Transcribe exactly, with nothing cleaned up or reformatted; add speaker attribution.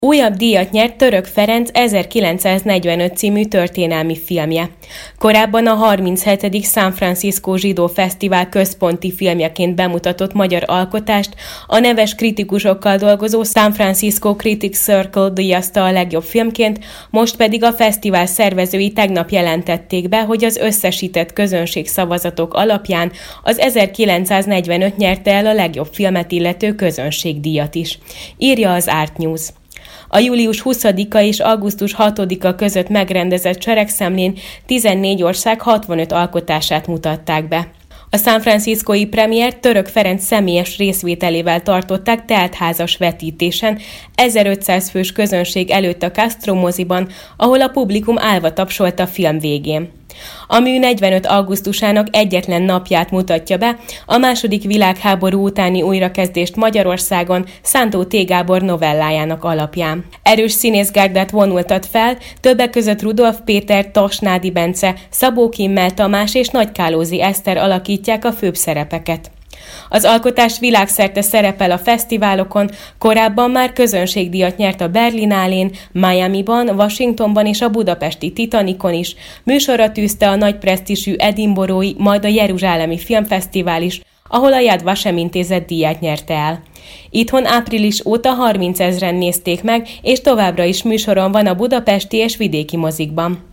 Speaker 1: Újabb díjat nyert Török Ferenc ezerkilencszáznegyvenöt című történelmi filmje. Korábban a harminchetedik San Francisco Zsidó Fesztivál központi filmjeként bemutatott magyar alkotást a neves kritikusokkal dolgozó San Francisco Critics Circle díjazta a legjobb filmként, most pedig a fesztivál szervezői tegnap jelentették be, hogy az összesített közönség szavazatok alapján az ezerkilencszáznegyvenöt nyerte el a legjobb filmet illető közönségdíjat is, írja az Art News. A július huszadika és augusztus hatodika között megrendezett seregszemlén tizennégy ország hatvanöt alkotását mutatták be. A San Franciscói premiért Török Ferenc személyes részvételével tartották teltházas vetítésen, ezerötszáz fős közönség előtt a Castro moziban, ahol a publikum állva tapsolt a film végén. A mű negyvenöt augusztusának egyetlen napját mutatja be, a második világháború utáni újrakezdést Magyarországon Szántó T. Gábor novellájának alapján. Erős színészgárdát vonultat fel, többek között Rudolf Péter, Tasnádi Bence, Szabó Kimmel Tamás és Nagykálózi Eszter alakítják a főbb szerepeket. Az alkotás világszerte szerepel a fesztiválokon, korábban már közönségdíjat nyert a Berlinálén, Miamiban, Washingtonban és a budapesti Titanicon is, műsorra tűzte a nagy presztízsű edinburghi, majd a jeruzsálemi filmfesztivál is, ahol a Yad Vashem intézet díját nyerte el. Itthon április óta harmincezren nézték meg, és továbbra is műsoron van a budapesti és vidéki mozikban.